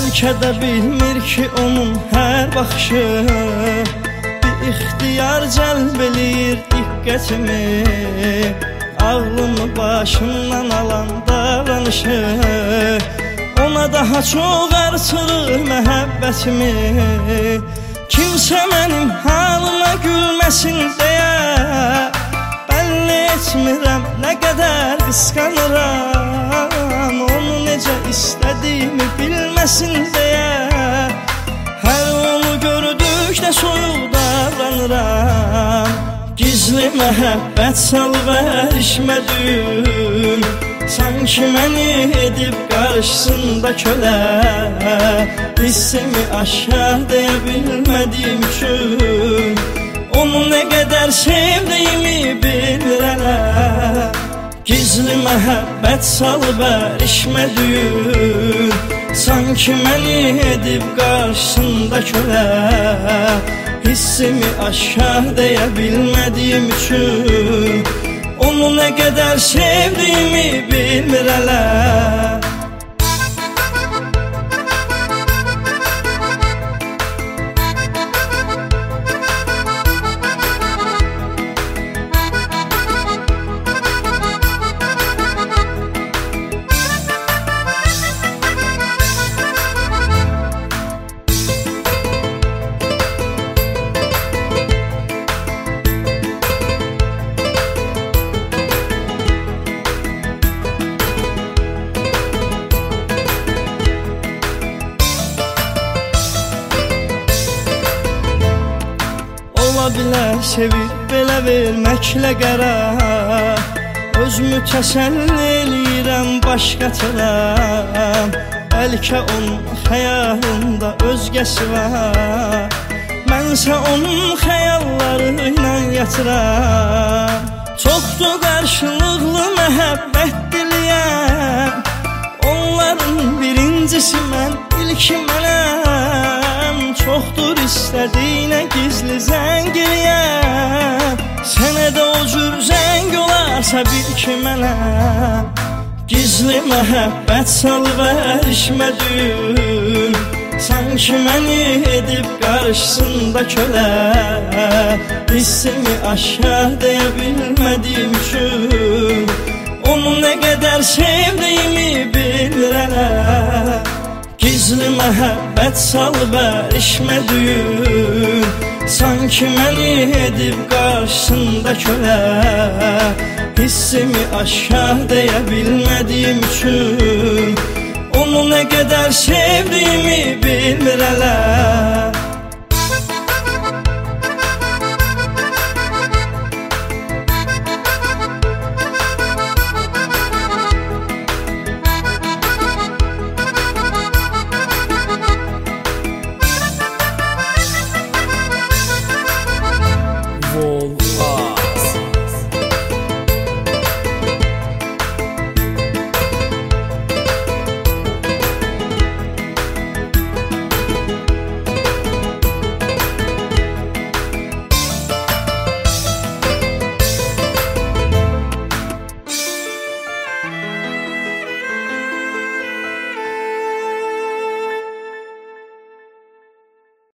Bəlkə də bilmir ki onun hər baxışı bir ixtiyar cəlb eləyir diqqətimi. Ağlımı başımdan alan davranışı ona daha çox artırır məhəbbətimi. Kimsə mənim halıma gülməsin deyə bəlli etmirəm nə qədər qısqanıram. Onu necə istədiyimi bilməsin deyə hər onu gördükdə soyuq davranıram. Gizli məhəbbət salvərişmə düyün, sanki məni edib qarşısında kölə. Hissimi aşkar deyə bilmədiyim üçün onu nə qədər sevdiyimi bilmirəm. Gizli məhəbbət salvərişmə düyün, sanki məni edib qarşısında kölə. Hissimi aşkar deyə bilmədiyim üçün onu nə qədər sevdiyimi bilmirəm. Ola bilər sevib belə verməklə qərar, özümü təsəlli eləyirəm başqasına. Bəlkə onun xəyalında özgəsi var, mənsə onun xəyalları ilə yatıram. Çoxdur qarşılıqlı məhəbbət diləyəm, onların birincisi mən, ilki mənəm. Çoxdur istədiyinə gizli zəng eləyəm, sənə də o cür zəng olarsa bil ki mənəm. Gizli məhəbbət salvərişmə düyün, sanki məni edib qarşısında kölə. Hissimi aşkar deyə bilmədiyim üçün onu nə qədər sevdiyimi bilmirəm. Gizli məhəbbət salvərişmə düyün, sanki məni edib qarşısında kölə. Hissimi aşkar deyə bilmədiyim üçün onu nə qədər sevdiyimi bilmirəm.